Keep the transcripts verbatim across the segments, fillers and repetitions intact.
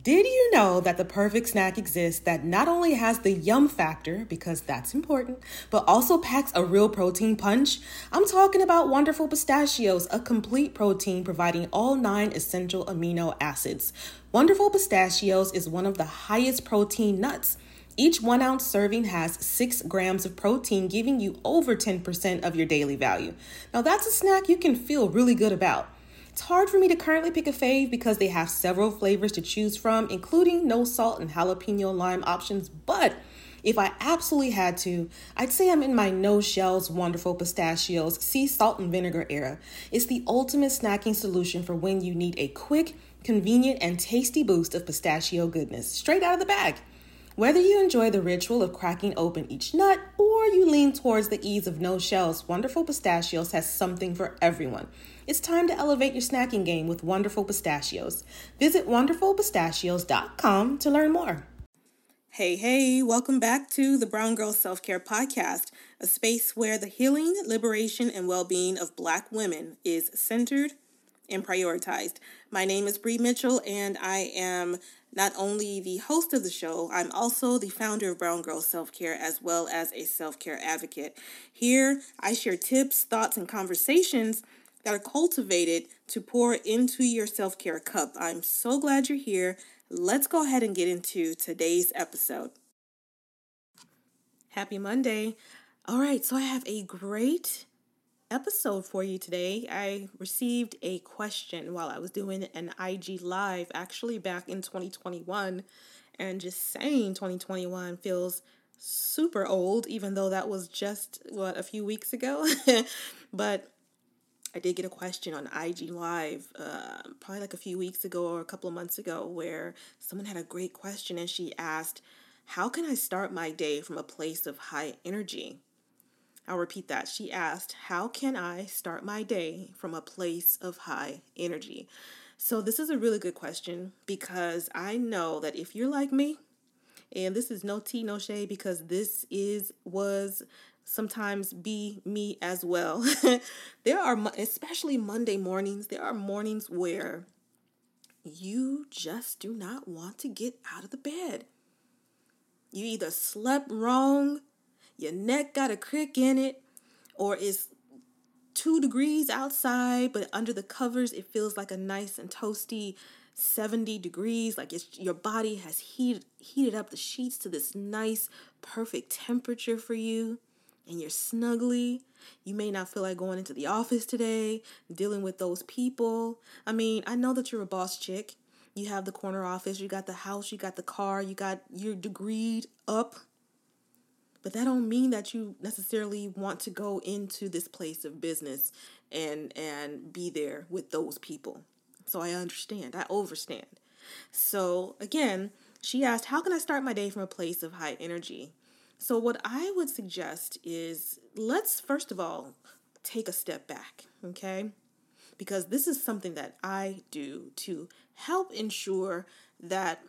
Did you know that the perfect snack exists that not only has the yum factor, because that's important, but also packs a real protein punch? I'm talking about Wonderful Pistachios, a complete protein providing all nine essential amino acids. Wonderful Pistachios is one of the highest protein nuts. Each one ounce serving has six grams of protein, giving you over ten percent of your daily value. Now that's a snack you can feel really good about. It's hard for me to currently pick a fave because they have several flavors to choose from, including no salt and jalapeno lime options. But if I absolutely had to, I'd say I'm in my no shells Wonderful Pistachios sea salt and vinegar era. It's the ultimate snacking solution for when you need a quick, convenient, and tasty boost of pistachio goodness straight out of the bag. Whether you enjoy the ritual of cracking open each nut or you lean towards the ease of no shells, Wonderful Pistachios has something for everyone. It's time to elevate your snacking game with Wonderful Pistachios. Visit wonderful pistachios dot com to learn more. Hey, hey, welcome back to the Brown Girl Self-Care Podcast, a space where the healing, liberation, and well-being of Black women is centered and prioritized. My name is Bree Mitchell, and I am not only the host of the show, I'm also the founder of Brown Girl Self-Care, as well as a self-care advocate. Here, I share tips, thoughts, and conversations that are cultivated to pour into your self-care cup. I'm so glad you're here. Let's go ahead and get into today's episode. Happy Monday. All right, so I have a great episode for you today. I received a question while I was doing an I G live, actually back in twenty twenty-one, and just saying twenty twenty-one feels super old, even though that was just, what, a few weeks ago? But I did get a question on I G Live, uh, probably like a few weeks ago or a couple of months ago, where someone had a great question and she asked, how can I start my day from a place of high energy? I'll repeat that. She asked, how can I start my day from a place of high energy? So this is a really good question because I know that if you're like me, and this is no tea, no shade, because this is, was, sometimes be me as well. There are, especially Monday mornings, there are mornings where you just do not want to get out of the bed. You either slept wrong, your neck got a crick in it, or it's two degrees outside, but under the covers, it feels like a nice and toasty seventy degrees. Like it's, your body has heated, heated up the sheets to this nice, perfect temperature for you, and you're snuggly. You may not feel like going into the office today, dealing with those people. I mean, I know that you're a boss chick. You have the corner office, you got the house, you got the car, you got, you're degreed up. But that don't mean that you necessarily want to go into this place of business and and be there with those people. So I understand. I overstand. So again, she asked, how can I start my day from a place of high energy? So what I would suggest is, let's first of all take a step back, okay? Because this is something that I do to help ensure that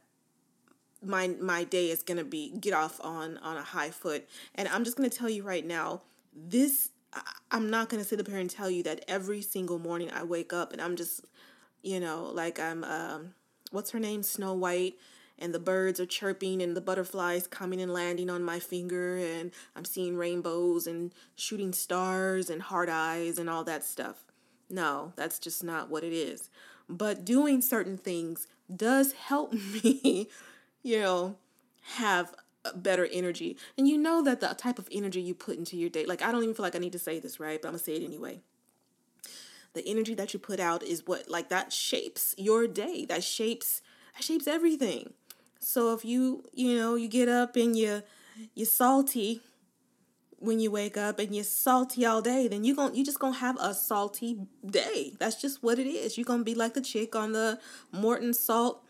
my my day is going to be get off on on a high foot. And I'm just going to tell you right now, this I'm not going to sit up here and tell you that every single morning I wake up and I'm just, you know, like I'm um what's her name, Snow White, and the birds are chirping and the butterflies coming and landing on my finger and I'm seeing rainbows and shooting stars and heart eyes and all that stuff. No, that's just not what it is. But doing certain things does help me, you know, have a better energy. And you know that the type of energy you put into your day, like I don't even feel like I need to say this, right? But I'm going to say it anyway. The energy that you put out is what, like that shapes your day. That shapes, that shapes everything. So if you, you know, you get up and you, you're salty when you wake up and you're salty all day, then you gon' you just gonna have a salty day. That's just what it is. You're gonna be like the chick on the Morton salt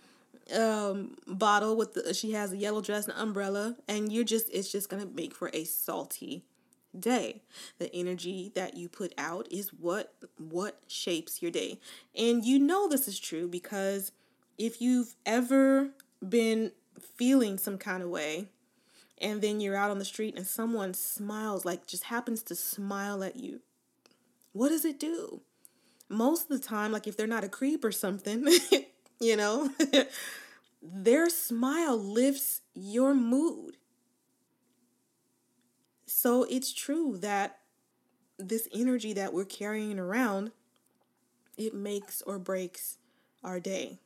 um bottle with the, she has a yellow dress and umbrella, and you're just it's just gonna make for a salty day. The energy that you put out is what what shapes your day. And you know this is true because if you've ever been feeling some kind of way and then you're out on the street and someone smiles, like just happens to smile at you, what does it do? Most of the time, like if they're not a creep or something, you know, their smile lifts your mood. So it's true that this energy that we're carrying around, it makes or breaks our day.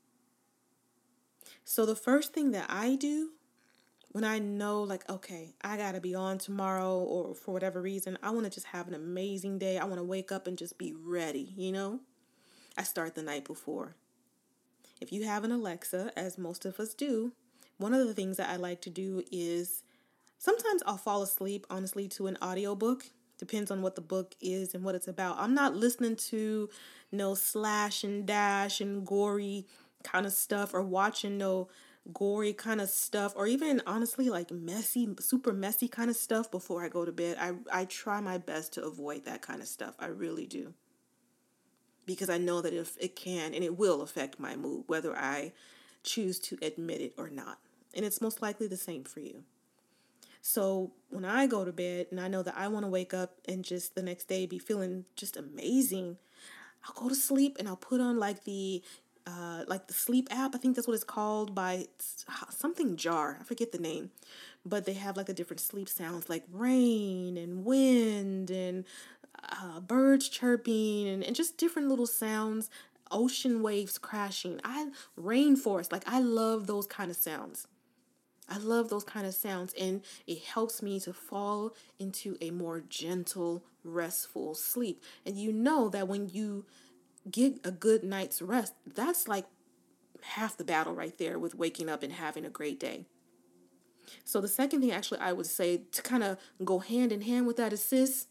So the first thing that I do when I know, like, okay, I gotta be on tomorrow, or for whatever reason, I want to just have an amazing day. I want to wake up and just be ready, you know? I start the night before. If you have an Alexa, as most of us do, one of the things that I like to do is sometimes I'll fall asleep, honestly, to an audiobook. Depends on what the book is and what it's about. I'm not listening to no slash and dash and gory kind of stuff, or watching no gory kind of stuff, or even honestly like messy, super messy kind of stuff before I go to bed. I, I try my best to avoid that kind of stuff. I really do. Because I know that if it can and it will affect my mood, whether I choose to admit it or not. And it's most likely the same for you. So when I go to bed and I know that I want to wake up and just the next day be feeling just amazing, I'll go to sleep and I'll put on like the uh, like the sleep app. I think that's what it's called, by something Jar. I forget the name. But they have like the different sleep sounds like rain and wind and uh, birds chirping and, and just different little sounds, ocean waves crashing. I rainforest. Like I love those kind of sounds. I love those kind of sounds, and it helps me to fall into a more gentle, restful sleep. And you know that when you get a good night's rest, that's like half the battle right there with waking up and having a great day. So the second thing actually I would say to kind of go hand in hand with that is, sis,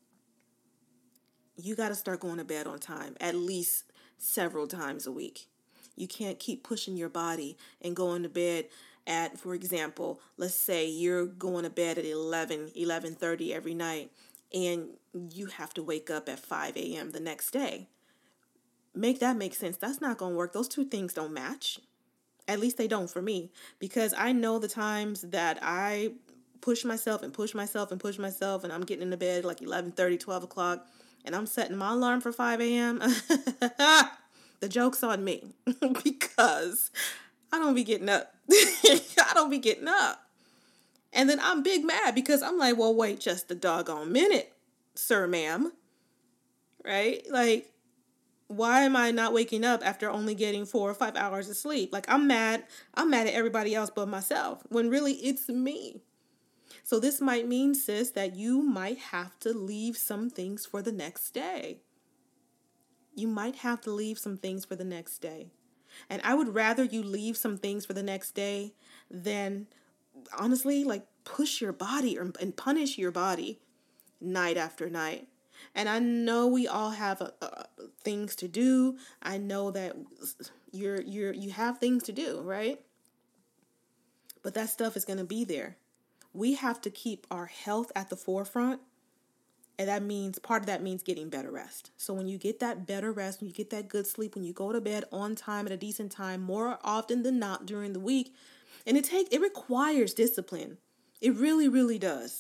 you got to start going to bed on time, at least several times a week. You can't keep pushing your body and going to bed at, for example, let's say you're going to bed at eleven, eleven thirty every night, and you have to wake up at five a.m. the next day. Make that make sense. That's not going to work. Those two things don't match. At least they don't for me, because I know the times that I push myself and push myself and push myself, and I'm getting into bed like eleven thirty, twelve o'clock, and I'm setting my alarm for five a.m. The joke's on me because I don't be getting up. I don't be getting up. And then I'm big mad because I'm like, well, wait just a doggone minute, sir, ma'am. Right? Like, why am I not waking up after only getting four or five hours of sleep? Like, I'm mad. I'm mad at everybody else but myself, when really it's me. So this might mean, sis, that you might have to leave some things for the next day. You might have to leave some things for the next day. And I would rather you leave some things for the next day than, honestly, like push your body or, and punish your body night after night. And I know we all have uh, uh, things to do. I know that you're you're you have things to do, right? But that stuff is going to be there. We have to keep our health at the forefront. And that means, part of that means getting better rest. So when you get that better rest, when you get that good sleep, when you go to bed on time at a decent time, more often than not during the week, and it take it requires discipline. It really, really does.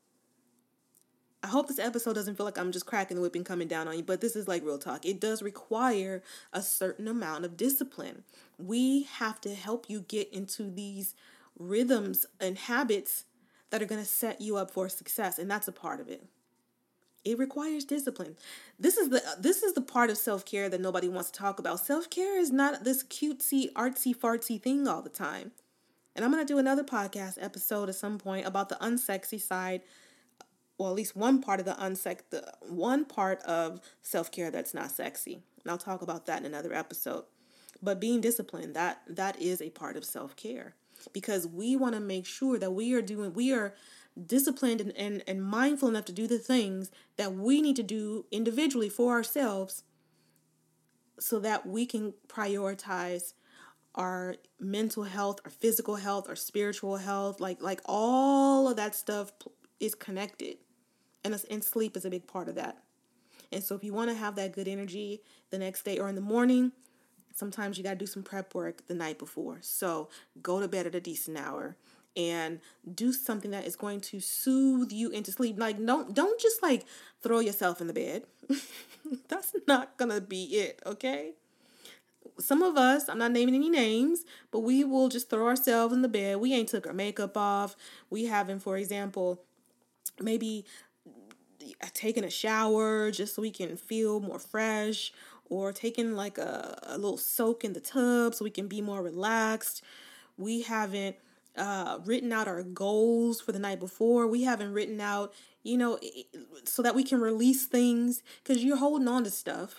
I hope this episode doesn't feel like I'm just cracking the whip and coming down on you, but this is like real talk. It does require a certain amount of discipline. We have to help you get into these rhythms and habits that are going to set you up for success, and that's a part of it. It requires discipline. This is the this is the part of self-care that nobody wants to talk about. Self-care is not this cutesy, artsy, fartsy thing all the time. And I'm going to do another podcast episode at some point about the unsexy side, or at least one part of the unsex, the one part of self-care that's not sexy. And I'll talk about that in another episode. But being disciplined, that that is a part of self-care, because we want to make sure that we are doing, we are disciplined and, and, and mindful enough to do the things that we need to do individually for ourselves, so that we can prioritize our mental health, our physical health, our spiritual health. Like like all of that stuff is connected, and, and sleep is a big part of that. And so if you want to have that good energy the next day or in the morning, sometimes you got to do some prep work the night before. So go to bed at a decent hour and do something that is going to soothe you into sleep. Like, don't don't just like throw yourself in the bed. That's not gonna be it, okay? some of us, I'm not naming any names, but we will just throw ourselves in the bed. We ain't took our makeup off. We haven't, for example, maybe taken a shower just so we can feel more fresh, or taking like a, a little soak in the tub so we can be more relaxed. We haven't uh, written out our goals for the night before. We haven't written out, you know, so that we can release things, because you're holding on to stuff.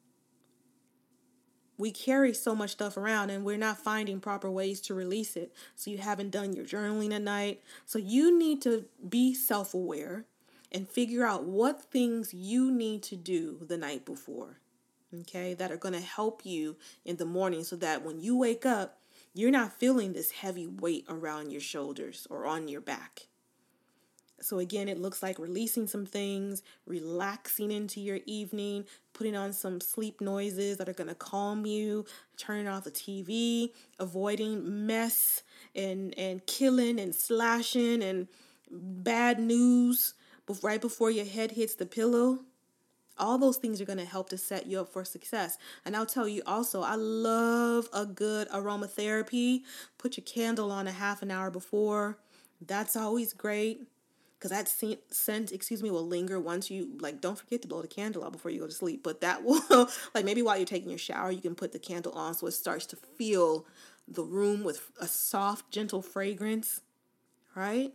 We carry so much stuff around and we're not finding proper ways to release it. So you haven't done your journaling at night. So you need to be self-aware and figure out what things you need to do the night before, okay, that are going to help you in the morning, so that when you wake up, you're not feeling this heavy weight around your shoulders or on your back. So again, it looks like releasing some things, relaxing into your evening, putting on some sleep noises that are going to calm you, turning off the T V, avoiding mess and, and killing and slashing and bad news right before your head hits the pillow. All those things are going to help to set you up for success. And I'll tell you also, I love a good aromatherapy. Put your candle on a half an hour before. That's always great, because that scent, excuse me, will linger once you, like, don't forget to blow the candle out before you go to sleep. But that will, like, maybe while you're taking your shower, you can put the candle on so it starts to fill the room with a soft, gentle fragrance, right?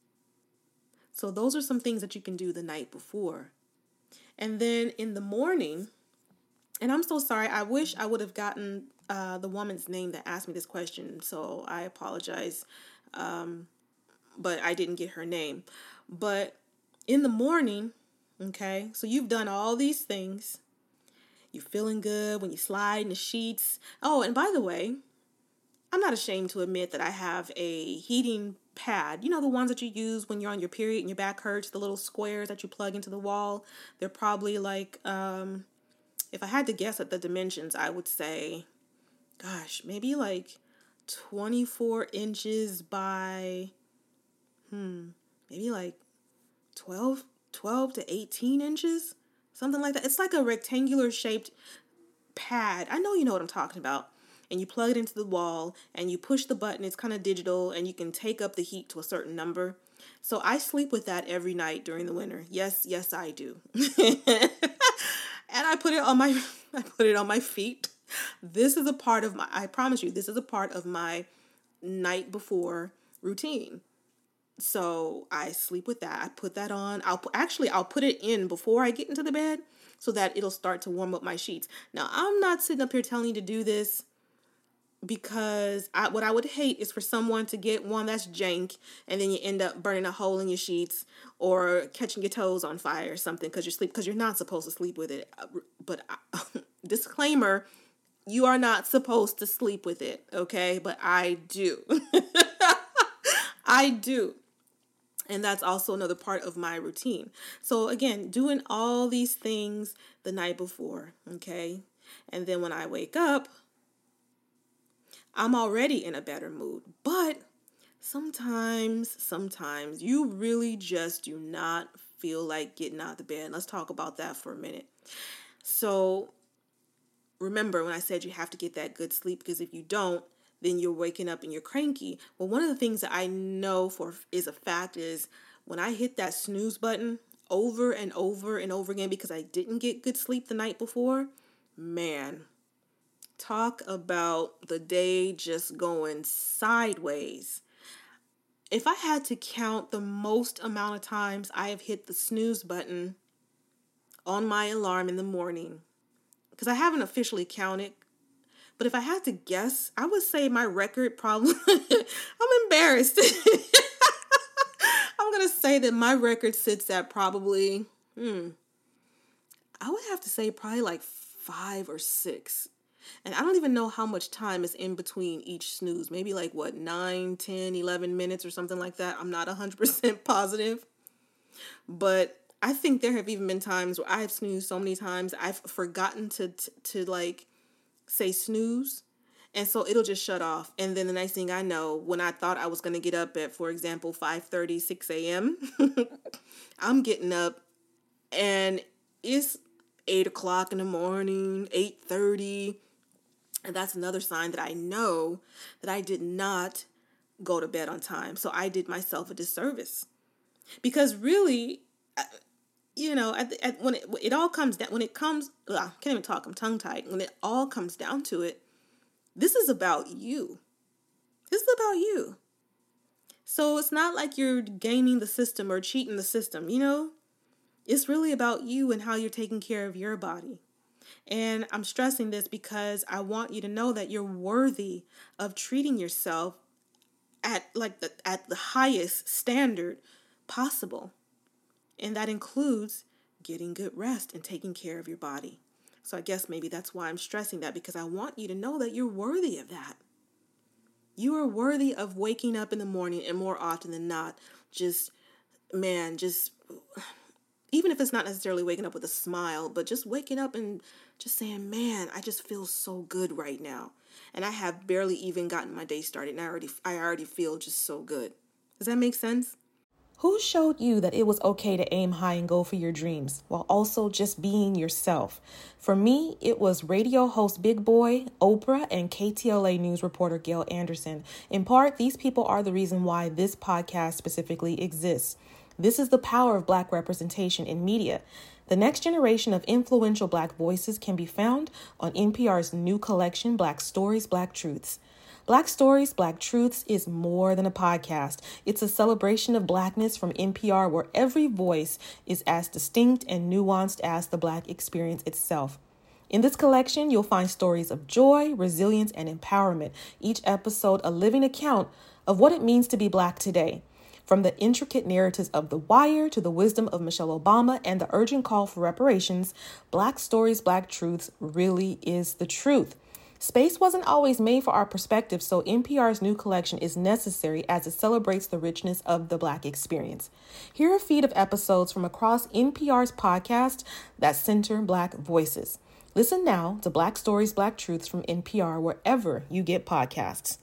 So those are some things that you can do the night before. And then in the morning, and I'm so sorry, I wish I would have gotten uh, the woman's name that asked me this question, so I apologize, um, but I didn't get her name. But in the morning, okay, so you've done all these things. You're feeling good when you slide in the sheets. Oh, and by the way, I'm not ashamed to admit that I have a heating pad. You know, the ones that you use when you're on your period and your back hurts, the little squares that you plug into the wall. They're probably like, um, if I had to guess at the dimensions, I would say, gosh, maybe like twenty-four inches by, hmm, maybe like twelve, twelve to eighteen inches, something like that. It's like a rectangular shaped pad. I know you know what I'm talking about. And you plug it into the wall and you push the button. It's kind of digital and you can take up the heat to a certain number. So I sleep with that every night during the winter. Yes, yes, I do. And I put it on my I put it on my feet. This is a part of my, I promise you, this is a part of my night before routine. So I sleep with that. I put that on. I'll actually I'll put it in before I get into the bed so that it'll start to warm up my sheets. Now, I'm not sitting up here telling you to do this, because I, what I would hate is for someone to get one that's jank and then you end up burning a hole in your sheets or catching your toes on fire or something because you're sleep because you're not supposed to sleep with it. But I, disclaimer, you are not supposed to sleep with it, okay? But I do. I do. And that's also another part of my routine. So again, doing all these things the night before, okay? And then when I wake up, I'm already in a better mood. But sometimes, sometimes you really just do not feel like getting out of the bed. Let's talk about that for a minute. So remember when I said you have to get that good sleep, because if you don't, then you're waking up and you're cranky. Well, one of the things that I know for is a fact is when I hit that snooze button over and over and over again because I didn't get good sleep the night before, man, talk about the day just going sideways. If I had to count the most amount of times I have hit the snooze button on my alarm in the morning, because I haven't officially counted, but if I had to guess, I would say my record probably, I'm embarrassed. I'm going to say that my record sits at probably, hmm, I would have to say probably like five or six. And I don't even know how much time is in between each snooze. Maybe like, what, nine, ten, eleven minutes or something like that. I'm not one hundred percent positive. But I think there have even been times where I've snoozed so many times, I've forgotten to, to, to like, say snooze. And so it'll just shut off. And then the next thing I know, when I thought I was going to get up at, for example, five thirty, six a.m., I'm getting up and it's eight o'clock in the morning, eight thirty. And that's another sign that I know that I did not go to bed on time. So I did myself a disservice. Because really, you know, at, the, at when it, it all comes down, when it comes, ugh, I can't even talk, I'm tongue-tied. When it all comes down to it, this is about you. This is about you. So it's not like you're gaming the system or cheating the system, you know? It's really about you and how you're taking care of your body. And I'm stressing this because I want you to know that you're worthy of treating yourself at like the at the highest standard possible. And that includes getting good rest and taking care of your body. So I guess maybe that's why I'm stressing that, because I want you to know that you're worthy of that. You are worthy of waking up in the morning, and more often than not, just, man, just, even if it's not necessarily waking up with a smile, but just waking up and just saying, man, I just feel so good right now. And I have barely even gotten my day started, and I already, I already feel just so good. Does that make sense? Who showed you that it was okay to aim high and go for your dreams while also just being yourself? For me, it was radio host Big Boy, Oprah, and K T L A News reporter Gail Anderson. In part, these people are the reason why this podcast specifically exists. This is the power of Black representation in media. The next generation of influential Black voices can be found on N P R's new collection, Black Stories, Black Truths. Black Stories, Black Truths is more than a podcast. It's a celebration of Blackness from N P R, where every voice is as distinct and nuanced as the Black experience itself. In this collection, you'll find stories of joy, resilience, and empowerment. Each episode a living account of what it means to be Black today. From the intricate narratives of The Wire to the wisdom of Michelle Obama and the urgent call for reparations, Black Stories, Black Truths really is the truth. Space wasn't always made for our perspective, so N P R's new collection is necessary as it celebrates the richness of the Black experience. Here are a feed of episodes from across N P R's podcast that center Black voices. Listen now to Black Stories, Black Truths from N P R wherever you get podcasts.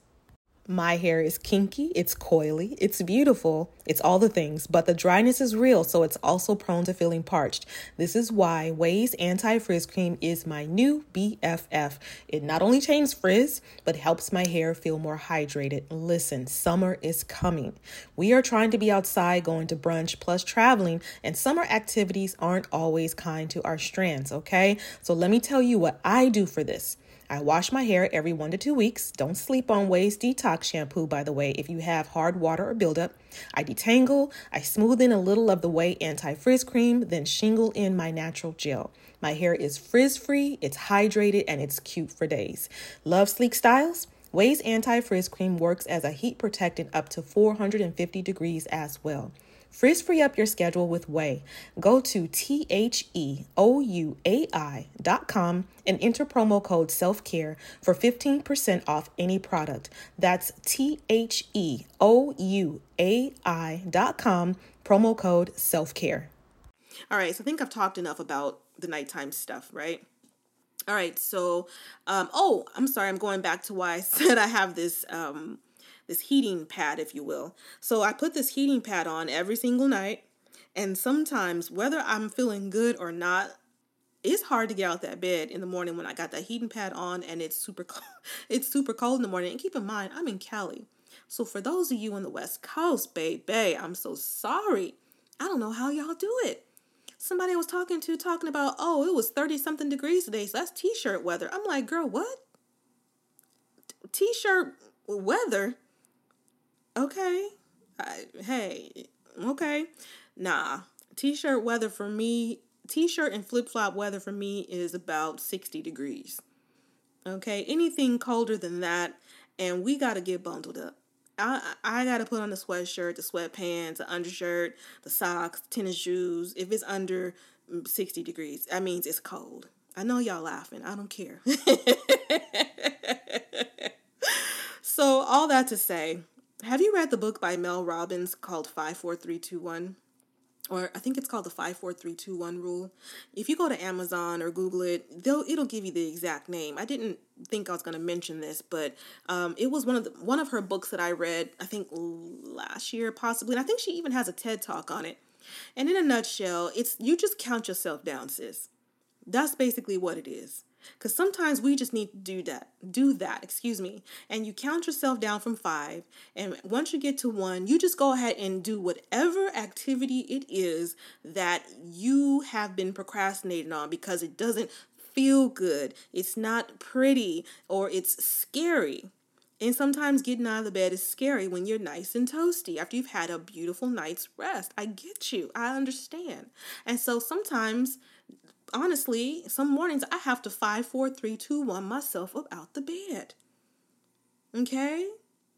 My hair is kinky, it's coily, it's beautiful, it's all the things, but the dryness is real, so it's also prone to feeling parched. This is why Ouai's Anti-Frizz Cream is my new B F F. It not only changes frizz, but helps my hair feel more hydrated. Listen, summer is coming. We are trying to be outside, going to brunch, plus traveling, and summer activities aren't always kind to our strands, okay? So let me tell you what I do for this. I wash my hair every one to two weeks. Don't sleep on Ouai's Detox Shampoo, by the way, if you have hard water or buildup. I detangle, I smooth in a little of the Ouai Anti-Frizz Cream, then shingle in my natural gel. My hair is frizz-free, it's hydrated, and it's cute for days. Love sleek styles? Ouai's Anti-Frizz Cream works as a heat protectant up to four hundred fifty degrees as well. Frizz free up your schedule with Ouai. Go to T H E O U A I dot com and enter promo code self-care for fifteen percent off any product. That's T H E O U A I dot com, promo code self-care. All right, so I think I've talked enough about the nighttime stuff, right? All right, so, um, oh, I'm sorry, I'm going back to why I said I have this, um, this heating pad, if you will. So I put this heating pad on every single night, and sometimes, whether I'm feeling good or not, it's hard to get out that bed in the morning when I got that heating pad on and it's super cold. It's super cold in the morning. And keep in mind, I'm in Cali. So for those of you on the West Coast, baby, I'm so sorry. I don't know how y'all do it. Somebody I was talking to talking about, oh, it was thirty something degrees today, so that's t-shirt weather. I'm like, girl, what? T-shirt weather? Okay. I, hey, okay. Nah. T-shirt weather for me, t-shirt and flip-flop weather for me is about sixty degrees. Okay. Anything colder than that, and we got to get bundled up. I I got to put on the sweatshirt, the sweatpants, the undershirt, the socks, tennis shoes. If it's under sixty degrees, that means it's cold. I know y'all laughing. I don't care. So all that to say, have you read the book by Mel Robbins called five four three two one? Or I think it's called the five four three two one rule. If you go to Amazon or Google it, they'll it'll give you the exact name. I didn't think I was going to mention this, but um, it was one of the one of her books that I read, I think last year possibly. And I think she even has a TED Talk on it. And in a nutshell, it's you just count yourself down, sis. That's basically what it is. Because sometimes we just need to do that, do that, excuse me. And you count yourself down from five. And once you get to one, you just go ahead and do whatever activity it is that you have been procrastinating on because it doesn't feel good. It's not pretty or it's scary. And sometimes getting out of the bed is scary when you're nice and toasty after you've had a beautiful night's rest. I get you. I understand. And so sometimes, honestly, some mornings I have to five, four, three, two, one myself up out the bed. Okay?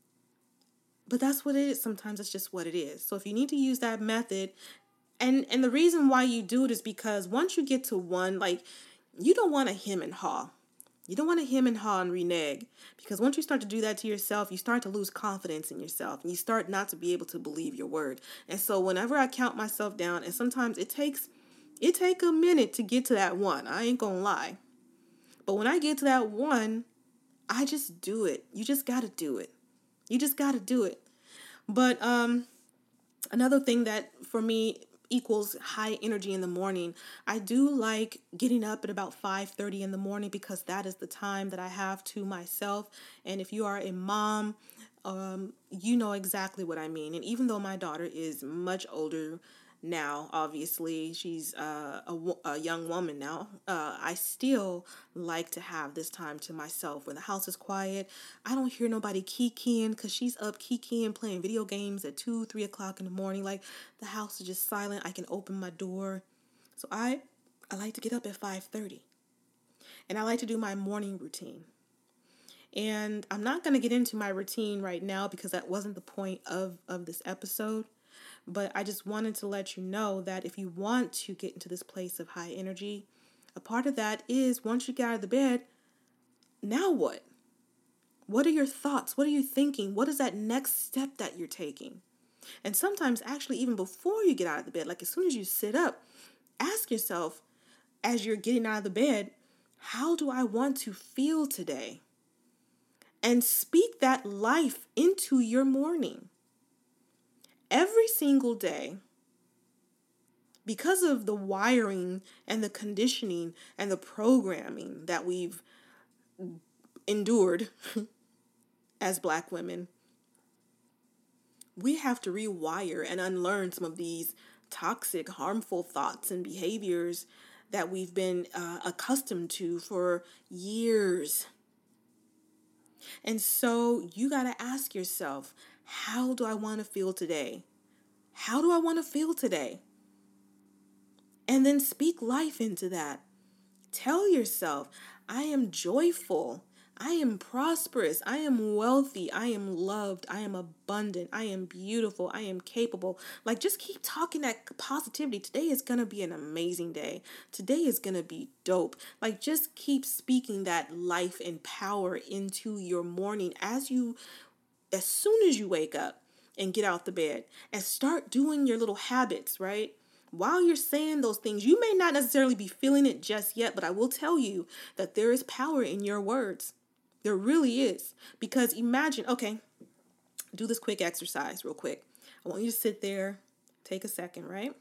But that's what it is. Sometimes it's just what it is. So if you need to use that method, and, and the reason why you do it is because once you get to one, like, you don't want to hem and haw. You don't want to hem and haw and renege, because once you start to do that to yourself, you start to lose confidence in yourself and you start not to be able to believe your word. And so whenever I count myself down, and sometimes it takes it take a minute to get to that one, I ain't gonna lie. But when I get to that one, I just do it. You just got to do it. You just got to do it. But um, another thing that for me equals high energy in the morning, I do like getting up at about five thirty in the morning because that is the time that I have to myself. And if you are a mom, um, you know exactly what I mean. And even though my daughter is much older now, obviously she's uh, a, a young woman now, uh, I still like to have this time to myself when the house is quiet. I don't hear nobody kikiing because she's up kikiing playing video games at two, three o'clock in the morning. Like, the house is just silent. I can open my door. So I I like to get up at five thirty, and I like to do my morning routine. And I'm not going to get into my routine right now because that wasn't the point of, of this episode. But I just wanted to let you know that if you want to get into this place of high energy, a part of that is once you get out of the bed, now what? What are your thoughts? What are you thinking? What is that next step that you're taking? And sometimes actually even before you get out of the bed, like as soon as you sit up, ask yourself as you're getting out of the bed, how do I want to feel today? And speak that life into your morning. Every single day, because of the wiring and the conditioning and the programming that we've endured as Black women, we have to rewire and unlearn some of these toxic, harmful thoughts and behaviors that we've been uh, accustomed to for years. And so you got to ask yourself, how do I want to feel today? How do I want to feel today? And then speak life into that. Tell yourself, I am joyful. I am prosperous. I am wealthy. I am loved. I am abundant. I am beautiful. I am capable. Like, just keep talking that positivity. Today is going to be an amazing day. Today is going to be dope. Like, just keep speaking that life and power into your morning as you, as soon as you wake up and get out the bed and start doing your little habits, right? While you're saying those things, you may not necessarily be feeling it just yet, but I will tell you that there is power in your words. There really is. Because imagine, okay, do this quick exercise real quick. I want you to sit there, take a second, right?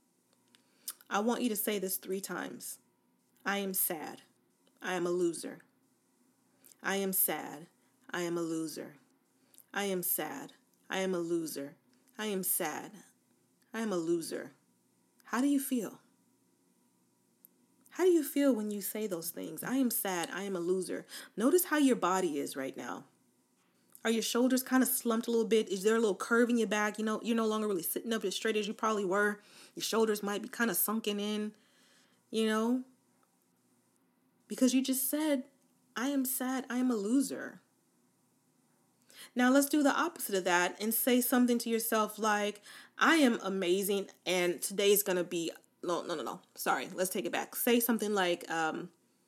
I want you to say this three times. I am sad. I am a loser. I am sad. I am a loser. I am sad. I am a loser. I am sad. I am a loser. How do you feel? How do you feel when you say those things? I am sad. I am a loser. Notice how your body is right now. Are your shoulders kind of slumped a little bit? Is there a little curve in your back? You know, you're no longer really sitting up as straight as you probably were. Your shoulders might be kind of sunken in, you know, because you just said, I am sad. I am a loser. Now let's do the opposite of that and say something to yourself like, I am amazing and today's going to be, no, no, no, no, sorry, let's take it back. Say something like, um,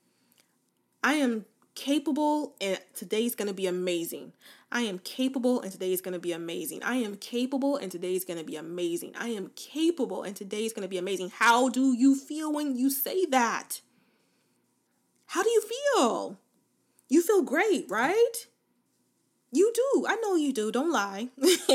I am capable and today's going to be amazing. I am capable and today is going to be amazing. I am capable and today is going to be amazing. I am capable and today is going to be amazing. How do you feel when you say that? How do you feel? You feel great, right? You do. I know you do. Don't lie.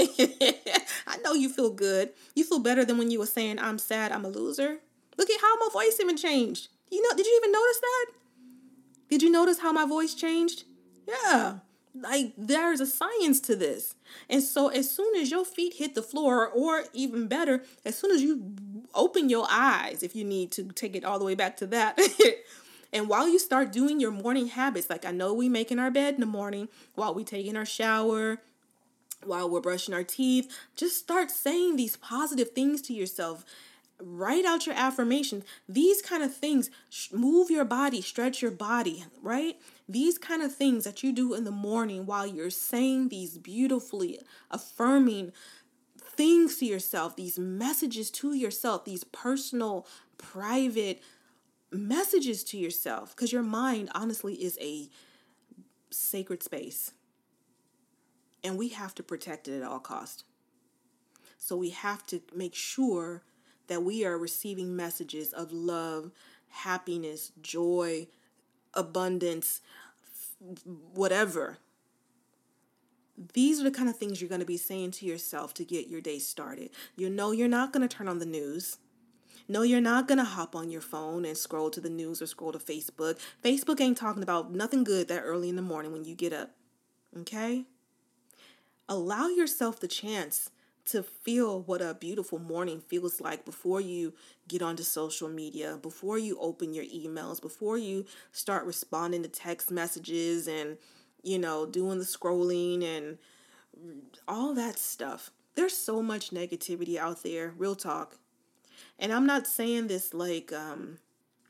I know you feel good. You feel better than when you were saying, I'm sad, I'm a loser. Look at how my voice even changed. You know, did you even notice that? Did you notice how my voice changed? Yeah. Like there's a science to this. And so as soon as your feet hit the floor, or even better, as soon as you open your eyes, if you need to take it all the way back to that, and while you start doing your morning habits, like I know we making our bed in the morning, while we taking our shower, while we're brushing our teeth, just start saying these positive things to yourself. Write out your affirmations. These kind of things, sh- move your body, stretch your body, right? These kind of things that you do in the morning while you're saying these beautifully affirming things to yourself, these messages to yourself, these personal, private messages to yourself, because your mind honestly is a sacred space and we have to protect it at all costs. So we have to make sure that we are receiving messages of love, happiness, joy, abundance, whatever. These are the kind of things you're going to be saying to yourself to get your day started. You know you're not going to turn on the news. No, you're not going to hop on your phone and scroll to the news or scroll to Facebook. Facebook ain't talking about nothing good that early in the morning when you get up. Okay? Allow yourself the chance to feel what a beautiful morning feels like before you get onto social media, before you open your emails, before you start responding to text messages and, you know, doing the scrolling and all that stuff. There's so much negativity out there, real talk. And I'm not saying this like, um,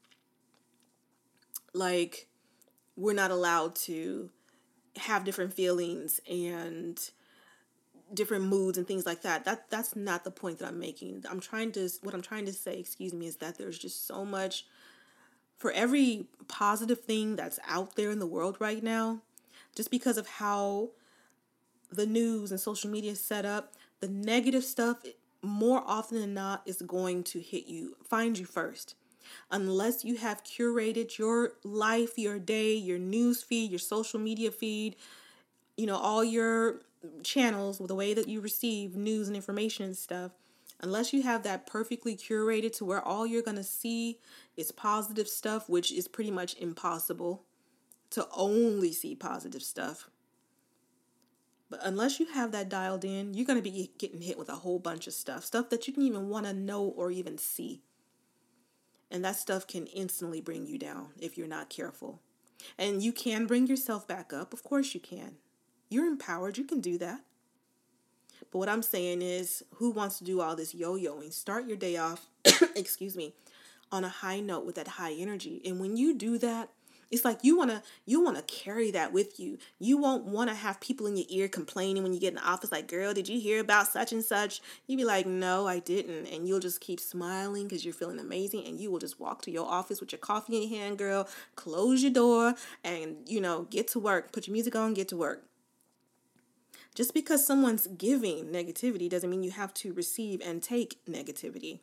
like we're not allowed to have different feelings and different moods and things like that. That that's not the point that I'm making. I'm trying to what I'm trying to say, excuse me, is that there's just so much for every positive thing that's out there in the world right now. Just because of how the news and social media is set up, the negative stuff more often than not is going to hit you, find you first. Unless you have curated your life, your day, your news feed, your social media feed, you know, all your channels, the way that you receive news and information and stuff, unless you have that perfectly curated to where all you're going to see is positive stuff, which is pretty much impossible to only see positive stuff. But unless you have that dialed in, you're going to be getting hit with a whole bunch of stuff, stuff that you didn't even want to know or even see. And that stuff can instantly bring you down if you're not careful. And you can bring yourself back up. Of course you can. You're empowered. You can do that. But what I'm saying is, who wants to do all this yo-yoing? Start your day off, excuse me, on a high note with that high energy. And when you do that, it's like you want to you want to carry that with you. You won't want to have people in your ear complaining when you get in the office like, girl, did you hear about such and such? You'd be like, no, I didn't. And you'll just keep smiling because you're feeling amazing. And you will just walk to your office with your coffee in your hand, girl, close your door and, you know, get to work. Put your music on, get to work. Just because someone's giving negativity doesn't mean you have to receive and take negativity.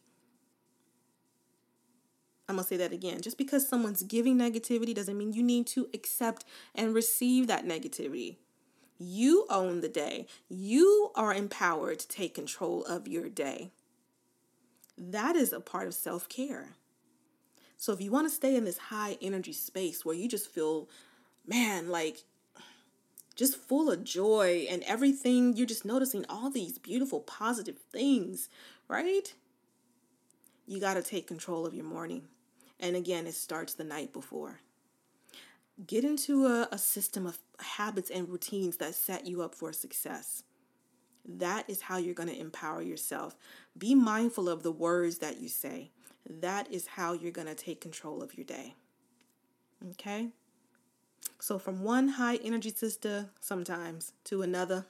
I'm going to say that again. Just because someone's giving negativity doesn't mean you need to accept and receive that negativity. You own the day. You are empowered to take control of your day. That is a part of self-care. So if you want to stay in this high energy space where you just feel, man, like just full of joy and everything, you're just noticing all these beautiful positive things, right? You got to take control of your morning. And again, it starts the night before. Get into a, a system of habits and routines that set you up for success. That is how you're going to empower yourself. Be mindful of the words that you say. That is how you're going to take control of your day. Okay? So from one high energy sister sometimes to another.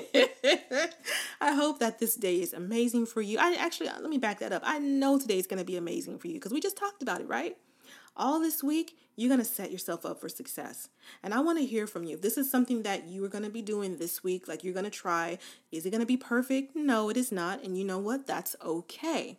I hope that this day is amazing for you. I actually, let me back that up. I know today is going to be amazing for you because we just talked about it, right? All this week, you're going to set yourself up for success. And I want to hear from you. If this is something that you are going to be doing this week, like you're going to try, is it going to be perfect? No, it is not. And you know what? That's okay.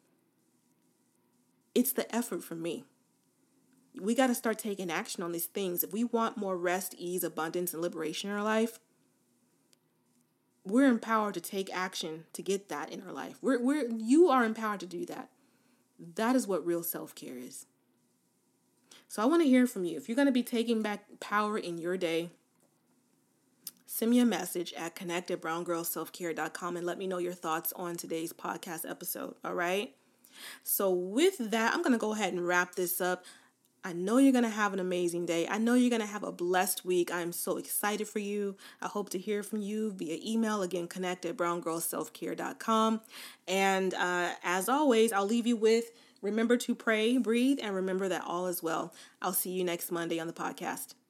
It's the effort for me. We got to start taking action on these things. If we want more rest, ease, abundance, and liberation in our life, we're empowered to take action to get that in our life. We're, we're, you are empowered to do that. That is what real self-care is. So I want to hear from you. If you're going to be taking back power in your day, send me a message at connect at brown girl self care dot com and let me know your thoughts on today's podcast episode. All right. So with that, I'm going to go ahead and wrap this up. I know you're going to have an amazing day. I know you're going to have a blessed week. I'm so excited for you. I hope to hear from you via email. Again, connect at brown girl self care dot com. And uh, as always, I'll leave you with remember to pray, breathe, and remember that all is well. I'll see you next Monday on the podcast.